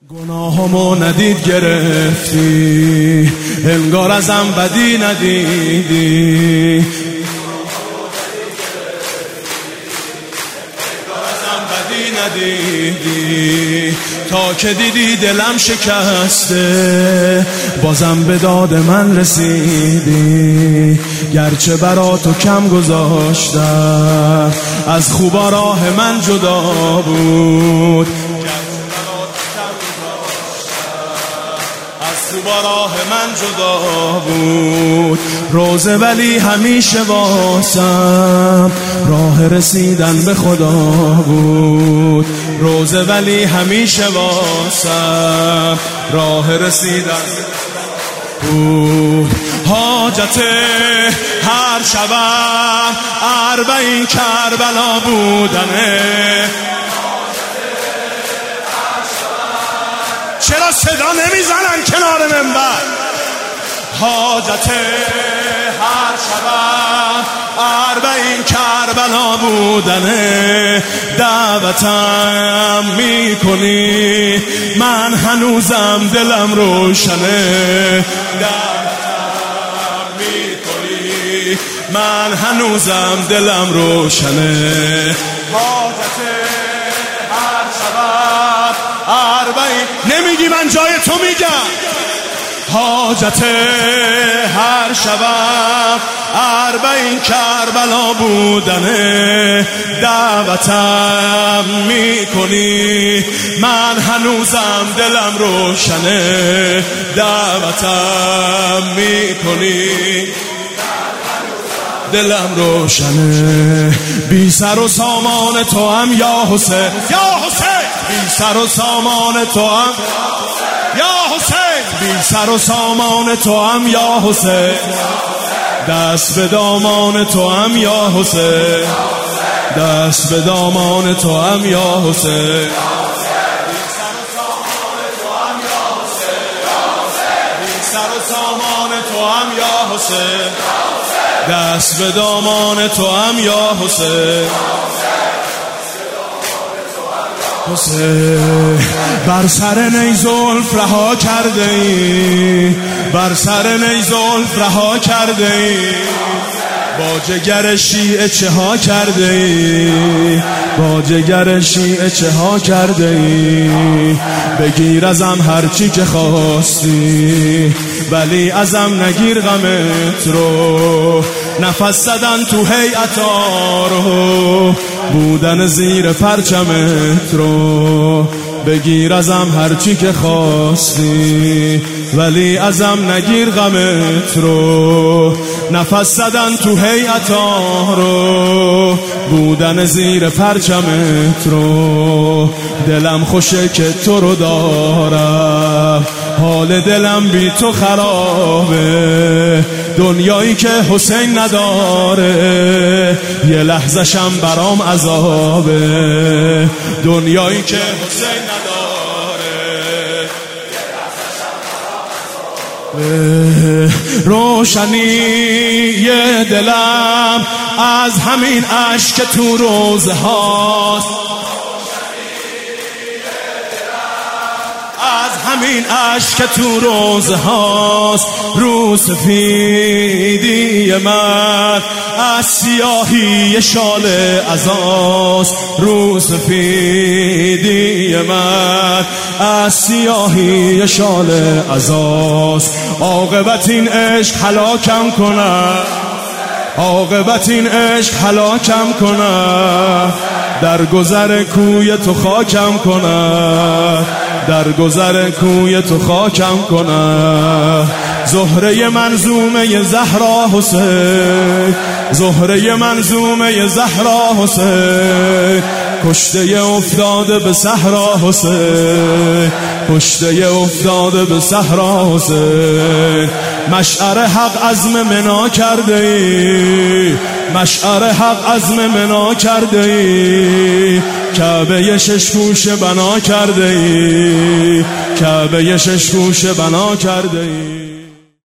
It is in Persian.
گناهامو ندید گرفتی، انگار ازم بدی ندیدی. ندیدی تا که دیدی دلم شکسته، بازم به داد من رسیدی. گرچه برا تو کم گذاشتم، از خوبا راه من جدا بود. خوبا راه من جدا بود. روزه ولی همیشه واسم راه رسیدن به خدا بود. روزه ولی همیشه واسم راه رسیدن بود. حاجت هر شبم 40 کربلا بودنه. چرا صدا نمیزنن کنار منبر؟ حاجت هر شبم 40 کربلا بودنه. دعوتم میکنی، من هنوزم دلم روشنه. دعوتم میکنی، من هنوزم دلم روشنه. حاجت هر شبم 40. نمیگی من جای تو میگم. حاجت هر شبم 40 کربلا بودنه. دعوتم میکنی، من هنوزم دلم روشنه. دعوتم میکنی، دلم روشنه. بی سر و سامان تو هم یا حسین، یا حسین. بی سر و سامان تو هم یا حسین. بی سر و سامان تو هم یا حسین. دست به دامان تو هم یا حسین. دست به دامان تو هم یا حسین. بی سر و سامان تو هم یا حسین. دست به دامان تو هم یا حسین. حسین بر سر نی زلف رها کرده ای، بر سر نی زلف رها کرده ای. با جگر شیعه چه ها کرده ای، با جگر شیعه چه ها کرده ای. بگیر ازم هرچی که خواستی، ولی ازم نگیر غمت رو. نفس زدن تو هیئتا رو، بودن زیر پرچمت رو. بگیر ازم هرچی که خواستی، ولی ازم نگیر غمت رو. نفس زدن تو هیئتا رو، بودن زیر پرچمت رو. دلم خوشه که تو رو دارم، حال دلم بی تو خرابه. دنیایی که حسین نداره، یه لحظه‌شم برام عذابه. دنیایی که حسین نداره، یه لحظه‌شم برام عذابه. روشنی دلم از همین اشک تو روزه هاست، همین اشک تو روزه هاست. رو سفیدی من از سیاهی شال عزاست. رو سفیدی من از سیاهی شال عزاست. عاقبت این عشق هلاکم کنه، عاقبت این عشق هلاکم کنه. در گذر کوی تو خاکم کنه، در گذر کوی تو خاکم کنه. زهره منظومه زهرا حسین، زهره منظومه زهرا حسین. کشته افتاده به صحرا حسین، کشته افتاده به صحرا حسین. مشعر حق عزم منا کرده ای، مشعر حق عزم منا کرده ای. کعبه 6 گوشه بنا کرده ای، کعبه 6 گوشه بنا کرده ای.